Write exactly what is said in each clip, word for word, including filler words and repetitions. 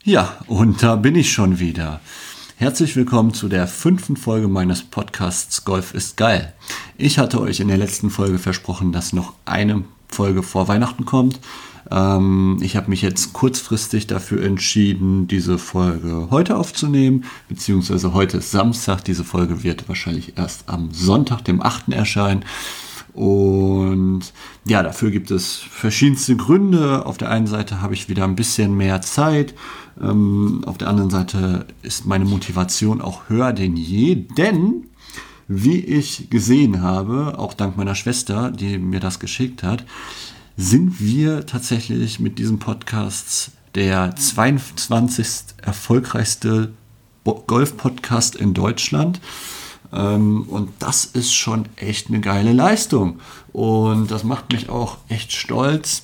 Ja, und da bin ich schon wieder. Herzlich willkommen zu der fünften Folge meines Podcasts Golf ist geil. Ich hatte euch in der letzten Folge versprochen, dass noch eine Folge vor Weihnachten kommt. Ähm, ich habe mich jetzt kurzfristig dafür entschieden, diese Folge heute aufzunehmen, beziehungsweise heute ist Samstag. Diese Folge wird wahrscheinlich erst am Sonntag, dem achten erscheinen. Und ja, dafür gibt es verschiedenste Gründe. Auf der einen Seite habe ich wieder ein bisschen mehr Zeit. Ähm, auf der anderen Seite ist meine Motivation auch höher denn je. Denn, wie ich gesehen habe, auch dank meiner Schwester, die mir das geschickt hat, sind wir tatsächlich mit diesem Podcast der zweiundzwanzigste erfolgreichste Golf-Podcast in Deutschland. Und das ist schon echt eine geile Leistung. Und das macht mich auch echt stolz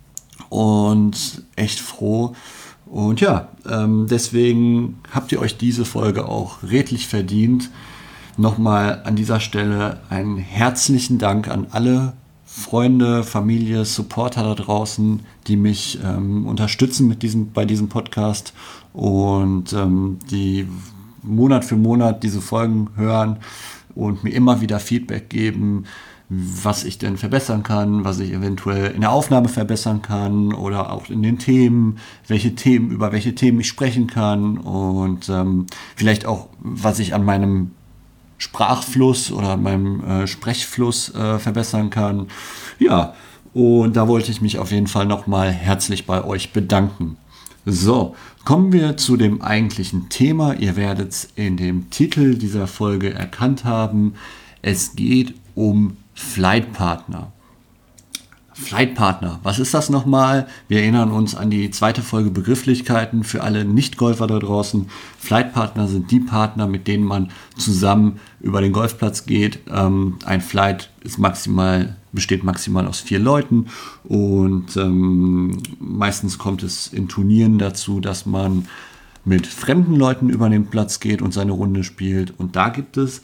und echt froh. Und ja, deswegen habt ihr euch diese Folge auch redlich verdient. Nochmal an dieser Stelle einen herzlichen Dank an alle Freunde, Familie, Supporter da draußen, die mich ähm, unterstützen mit diesem, bei diesem Podcast und ähm, die Monat für Monat diese Folgen hören und mir immer wieder Feedback geben, was ich denn verbessern kann, was ich eventuell in der Aufnahme verbessern kann oder auch in den Themen, welche Themen, über welche Themen ich sprechen kann und ähm, vielleicht auch, was ich an meinem Sprachfluss oder an meinem äh, Sprechfluss äh, verbessern kann. Ja, und da wollte ich mich auf jeden Fall nochmal herzlich bei euch bedanken. So, kommen wir zu dem eigentlichen Thema. Ihr werdet es in dem Titel dieser Folge erkannt haben. Es geht um Flightpartner. Flightpartner, was ist das nochmal? Wir erinnern uns an die zweite Folge Begrifflichkeiten für alle Nicht-Golfer da draußen. Flightpartner sind die Partner, mit denen man zusammen über den Golfplatz geht. Ähm, ein Flight ist maximal, besteht maximal aus vier Leuten und ähm, meistens kommt es in Turnieren dazu, dass man mit fremden Leuten über den Platz geht und seine Runde spielt. Und da gibt es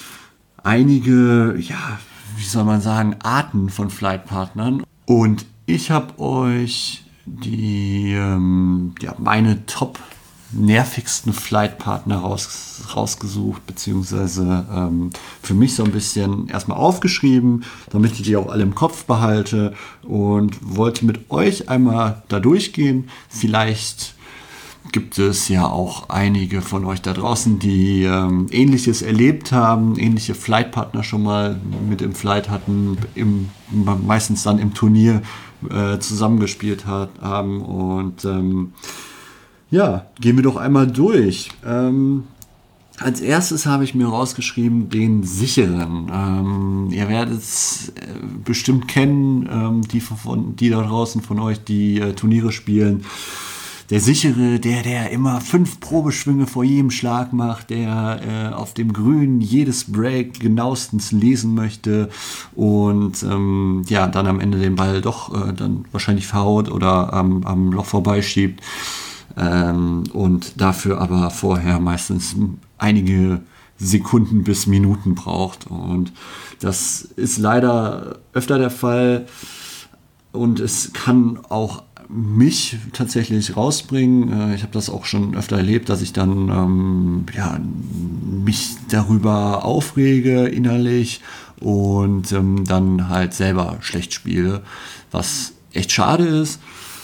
einige, ja, wie soll man sagen, Arten von Flightpartnern. Und ich habe euch die, ähm, ja, meine top nervigsten Flightpartner raus, rausgesucht, beziehungsweise ähm, für mich so ein bisschen erstmal aufgeschrieben, damit ich die auch alle im Kopf behalte und wollte mit euch einmal da durchgehen. Vielleicht gibt es ja auch einige von euch da draußen, die ähm, Ähnliches erlebt haben, ähnliche Flightpartner schon mal mit im Flight hatten, im, meistens dann im Turnier äh, zusammengespielt hat, haben. Und ähm, ja, gehen wir doch einmal durch. Ähm, als erstes habe ich mir rausgeschrieben, den sicheren. Ähm, ihr werdet es äh, bestimmt kennen, ähm, die, von, die da draußen von euch, die äh, Turniere spielen. Der sichere, der, der immer fünf Probeschwünge vor jedem Schlag macht, der äh, auf dem Grün jedes Break genauestens lesen möchte und ähm, ja, dann am Ende den Ball doch äh, dann wahrscheinlich verhaut oder am, am Loch vorbeischiebt ähm, und dafür aber vorher meistens einige Sekunden bis Minuten braucht. Und das ist leider öfter der Fall und es kann auch mich tatsächlich rausbringen. Ich habe das auch schon öfter erlebt, dass ich dann ähm, ja, mich darüber aufrege innerlich und ähm, dann halt selber schlecht spiele, was echt schade ist.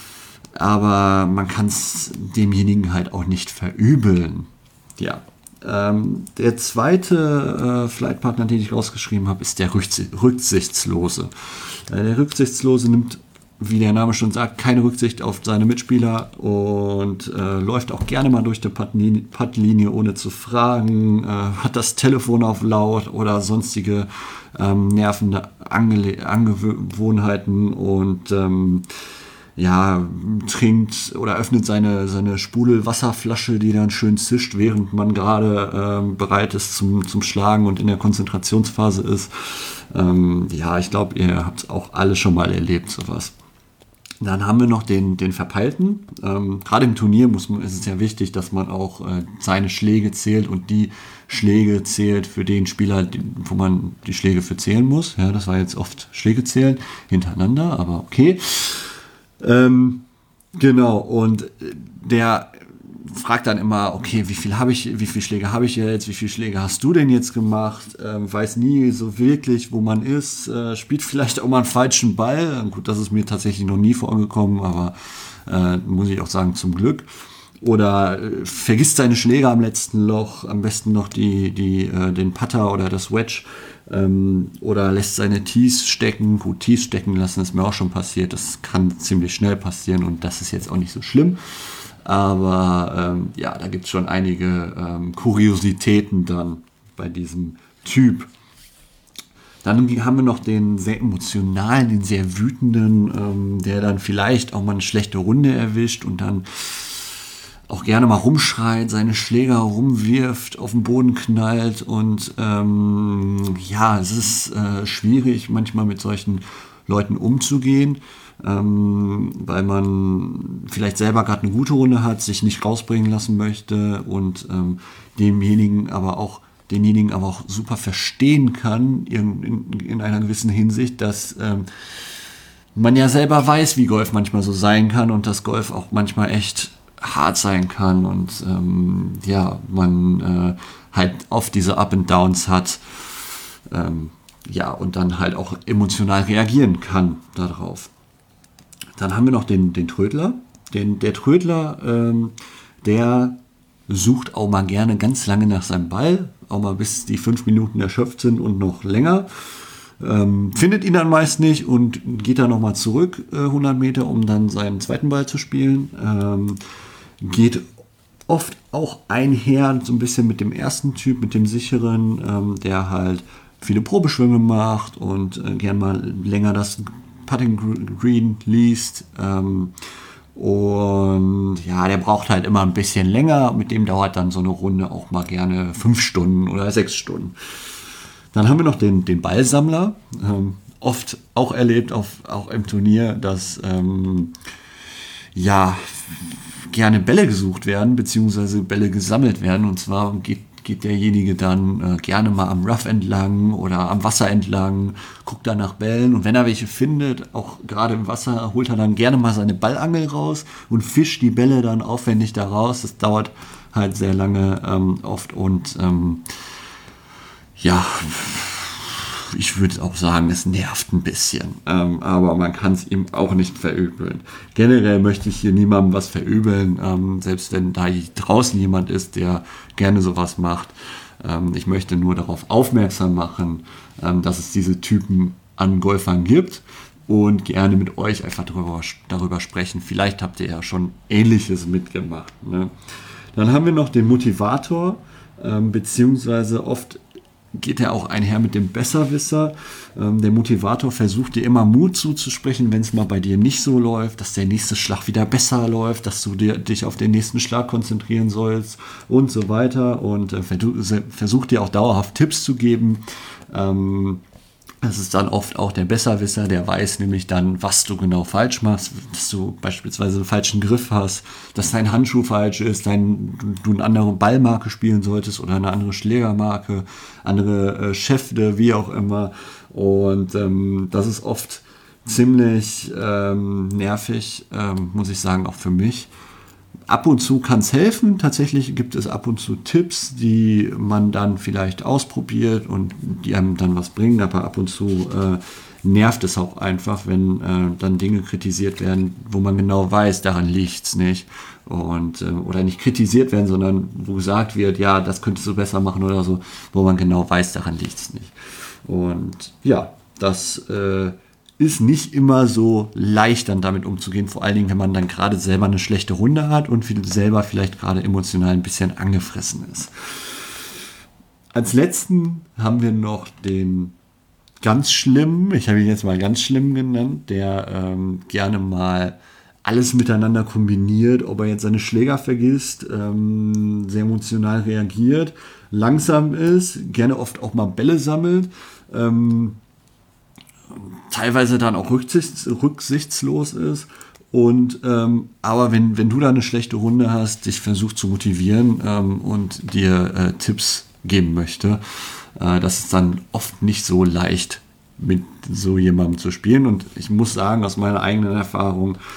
Aber man kann es demjenigen halt auch nicht verübeln. Ja. Ähm, der zweite äh, Flightpartner, den ich rausgeschrieben habe, ist der Rücksichtslose. Äh, der Rücksichtslose nimmt, wie der Name schon sagt, keine Rücksicht auf seine Mitspieler und äh, läuft auch gerne mal durch die Puttlinie, Puttlinie ohne zu fragen, äh, hat das Telefon auf laut oder sonstige ähm, nervende Ange- Angewohnheiten und ähm, ja, trinkt oder öffnet seine, seine Sprudelwasserflasche, die dann schön zischt, während man gerade ähm, bereit ist zum, zum Schlagen und in der Konzentrationsphase ist. Ähm, ja, ich glaube, ihr habt es auch alle schon mal erlebt, sowas. Dann haben wir noch den, den Verpeilten. Ähm, gerade im Turnier muss man, ist es ja wichtig, dass man auch äh, seine Schläge zählt und die Schläge zählt für den Spieler, die, wo man die Schläge für zählen muss. Ja, das war jetzt oft Schläge zählen hintereinander, aber okay. Ähm, genau, und der frage dann immer, okay, wie viel habe ich, wie viele Schläge habe ich jetzt, wie viele Schläge hast du denn jetzt gemacht? Ähm, weiß nie so wirklich, wo man ist, äh, spielt vielleicht auch mal einen falschen Ball. Gut, das ist mir tatsächlich noch nie vorgekommen, aber äh, muss ich auch sagen, zum Glück. Oder äh, vergisst seine Schläger am letzten Loch, am besten noch die, die, äh, den Putter oder das Wedge. Ähm, oder lässt seine Tees stecken. Gut, Tees stecken lassen ist mir auch schon passiert. Das kann ziemlich schnell passieren und das ist jetzt auch nicht so schlimm. Aber ähm, ja, da gibt es schon einige ähm, Kuriositäten dann bei diesem Typ. Dann haben wir noch den sehr emotionalen, den sehr wütenden, ähm, der dann vielleicht auch mal eine schlechte Runde erwischt und dann auch gerne mal rumschreit, seine Schläger rumwirft, auf den Boden knallt und ähm, ja, es ist äh, schwierig manchmal mit solchen Leuten umzugehen, ähm, weil man vielleicht selber gerade eine gute Runde hat, sich nicht rausbringen lassen möchte und ähm, demjenigen aber auch denjenigen aber auch super verstehen kann in, in, in einer gewissen Hinsicht, dass ähm, man ja selber weiß, wie Golf manchmal so sein kann und dass Golf auch manchmal echt hart sein kann und ähm, ja, man äh, halt oft diese Up and Downs hat, ähm, ja, und dann halt auch emotional reagieren kann darauf. Dann haben wir noch den, den Trödler. Den, der Trödler, ähm, der sucht auch mal gerne ganz lange nach seinem Ball, auch mal bis die fünf Minuten erschöpft sind und noch länger. Ähm, findet ihn dann meist nicht und geht dann nochmal zurück äh, hundert Meter, um dann seinen zweiten Ball zu spielen. Ähm, geht oft auch einher so ein bisschen mit dem ersten Typ, mit dem sicheren, ähm, der halt viele Probeschwünge macht und äh, gern mal länger das Putting Green liest. Ähm, und ja, der braucht halt immer ein bisschen länger. Mit dem dauert dann so eine Runde auch mal gerne fünf Stunden oder sechs Stunden. Dann haben wir noch den, den Ballsammler. Ähm, oft auch erlebt, auf, auch im Turnier, dass ähm, ja gerne Bälle gesucht werden, beziehungsweise Bälle gesammelt werden. Und zwar geht, geht derjenige dann äh, gerne mal am Rough entlang oder am Wasser entlang, guckt dann nach Bällen. Und wenn er welche findet, auch gerade im Wasser, holt er dann gerne mal seine Ballangel raus und fischt die Bälle dann aufwendig da raus. Das dauert halt sehr lange ähm, oft und ähm, ja, ich würde auch sagen, es nervt ein bisschen, ähm, aber man kann es ihm auch nicht verübeln. Generell möchte ich hier niemandem was verübeln, ähm, selbst wenn da draußen jemand ist, der gerne sowas macht. Ähm, ich möchte nur darauf aufmerksam machen, ähm, dass es diese Typen an Golfern gibt und gerne mit euch einfach darüber, darüber sprechen. Vielleicht habt ihr ja schon Ähnliches mitgemacht. Ne? Dann haben wir noch den Motivator, ähm, beziehungsweise oft geht er auch einher mit dem Besserwisser. Ähm, der Motivator versucht dir immer Mut zuzusprechen, wenn es mal bei dir nicht so läuft, dass der nächste Schlag wieder besser läuft, dass du dir, dich auf den nächsten Schlag konzentrieren sollst und so weiter. Und äh, versucht dir auch dauerhaft Tipps zu geben. Ähm, Das ist dann oft auch der Besserwisser, der weiß nämlich dann, was du genau falsch machst, dass du beispielsweise einen falschen Griff hast, dass dein Handschuh falsch ist, dein, du eine andere Ballmarke spielen solltest oder eine andere Schlägermarke, andere äh, Schäfte, wie auch immer. Und ähm, das ist oft ziemlich ähm, nervig, ähm, muss ich sagen, auch für mich. Ab und zu kann es helfen. Tatsächlich gibt es ab und zu Tipps, die man dann vielleicht ausprobiert und die einem dann was bringen. Aber ab und zu äh, nervt es auch einfach, wenn äh, dann Dinge kritisiert werden, wo man genau weiß, daran liegt es nicht. Und, äh, oder nicht kritisiert werden, sondern wo gesagt wird, ja, das könntest du besser machen oder so, wo man genau weiß, daran liegt es nicht. Und ja, das äh, ist nicht immer so leicht, dann damit umzugehen, vor allen Dingen, wenn man dann gerade selber eine schlechte Runde hat und selber vielleicht gerade emotional ein bisschen angefressen ist. Als letzten haben wir noch den ganz schlimmen, ich habe ihn jetzt mal ganz schlimm genannt, der ähm, gerne mal alles miteinander kombiniert, ob er jetzt seine Schläger vergisst, ähm, sehr emotional reagiert, langsam ist, gerne oft auch mal Bälle sammelt, ähm, teilweise dann auch rücksichts, rücksichtslos ist und ähm, aber wenn, wenn du da eine schlechte Runde hast, dich versucht zu motivieren ähm, und dir äh, Tipps geben möchte, äh, das ist dann oft nicht so leicht mit so jemandem zu spielen und ich muss sagen, aus meiner eigenen Erfahrung,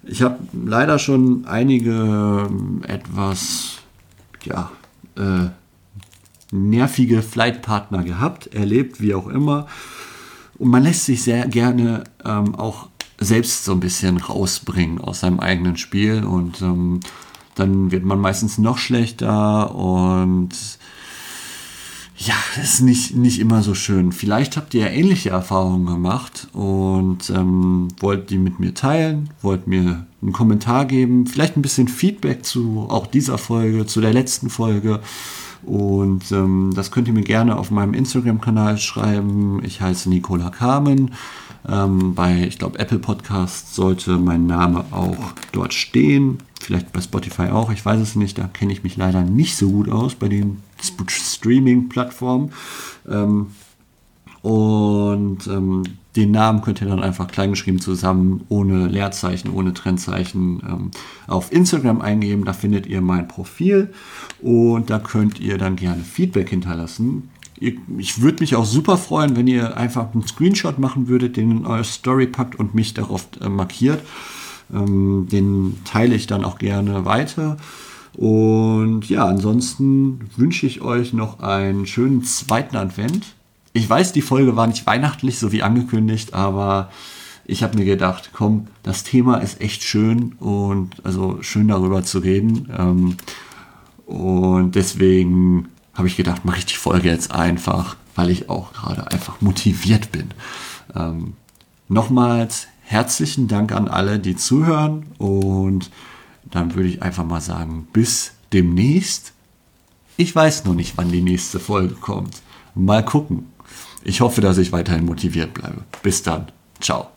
Ich habe leider schon einige etwas ja, äh, nervige Flightpartner gehabt, erlebt, wie auch immer. Und man lässt sich sehr gerne ähm, auch selbst so ein bisschen rausbringen aus seinem eigenen Spiel. Und ähm, dann wird man meistens noch schlechter und ja, das ist nicht, nicht immer so schön. Vielleicht habt ihr ja ähnliche Erfahrungen gemacht und ähm, wollt die mit mir teilen, wollt mir einen Kommentar geben, vielleicht ein bisschen Feedback zu auch dieser Folge, zu der letzten Folge. Und ähm, das könnt ihr mir gerne auf meinem Instagram-Kanal schreiben. Ich heiße Nicola Carmen. Ähm, bei, ich glaube, Apple Podcasts sollte mein Name auch dort stehen. Vielleicht bei Spotify auch, ich weiß es nicht. Da kenne ich mich leider nicht so gut aus bei den Streaming-Plattformen. Ähm, und ähm, den Namen könnt ihr dann einfach kleingeschrieben zusammen, ohne Leerzeichen, ohne Trennzeichen ähm, auf Instagram eingeben. Da findet ihr mein Profil und da könnt ihr dann gerne Feedback hinterlassen. Ich würde mich auch super freuen, wenn ihr einfach einen Screenshot machen würdet, den in eure Story packt und mich darauf äh, markiert. Ähm, den teile ich dann auch gerne weiter. Und ja, ansonsten wünsche ich euch noch einen schönen zweiten Advent. Ich weiß, die Folge war nicht weihnachtlich, so wie angekündigt, aber ich habe mir gedacht, komm, das Thema ist echt schön und also schön darüber zu reden. Ähm, und deswegen habe ich gedacht, mache ich die Folge jetzt einfach, weil ich auch gerade einfach motiviert bin. Ähm, nochmals herzlichen Dank an alle, die zuhören und dann würde ich einfach mal sagen, bis demnächst. Ich weiß noch nicht, wann die nächste Folge kommt. Mal gucken. Ich hoffe, dass ich weiterhin motiviert bleibe. Bis dann. Ciao.